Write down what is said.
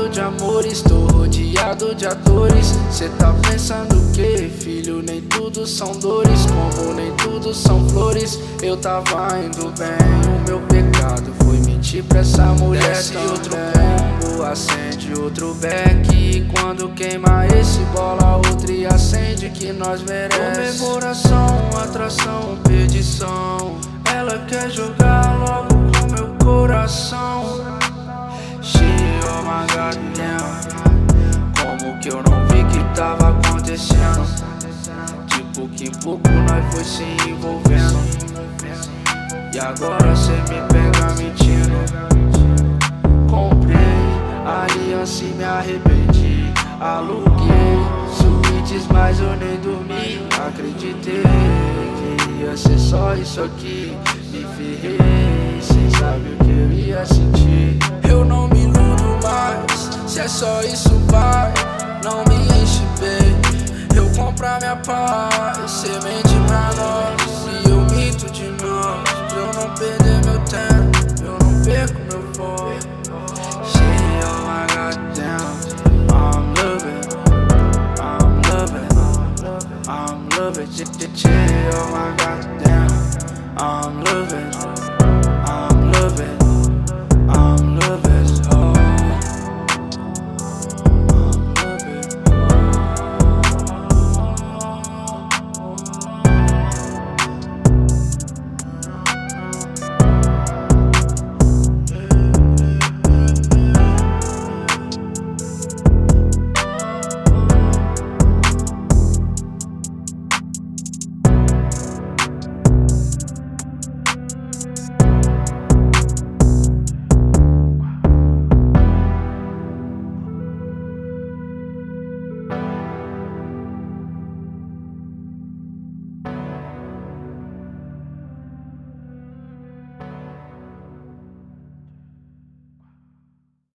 rodeado de amores, tô rodeado de atores. Cê tá pensando o quê, filho? Nem tudo são dores, como nem tudo são flores. Eu tava indo bem, o meu pecado foi mentir pra essa mulher. Desce outro combo, acende outro beck. E quando queima esse bola, outro e acende que nós merece. Comemoração, atração, perdição. Ela quer jogar logo com meu coração. She, oh my god damn. Como que eu não vi que tava acontecendo? De pouco em pouco nós foi se envolvendo. E agora cê me pega mentindo. Comprei aliança e me arrependi. Aluguei suítes, mas eu nem dormi. Acreditei que ia ser só isso aqui. Me ferrei, sem saber o que eu ia sentir. Eu não me iludo mais, se é só isso vai. Não me enche bem, eu compro a minha paz. Cê mente pra nós e eu minto de nós. Pra eu não perder meu tempo, eu não perco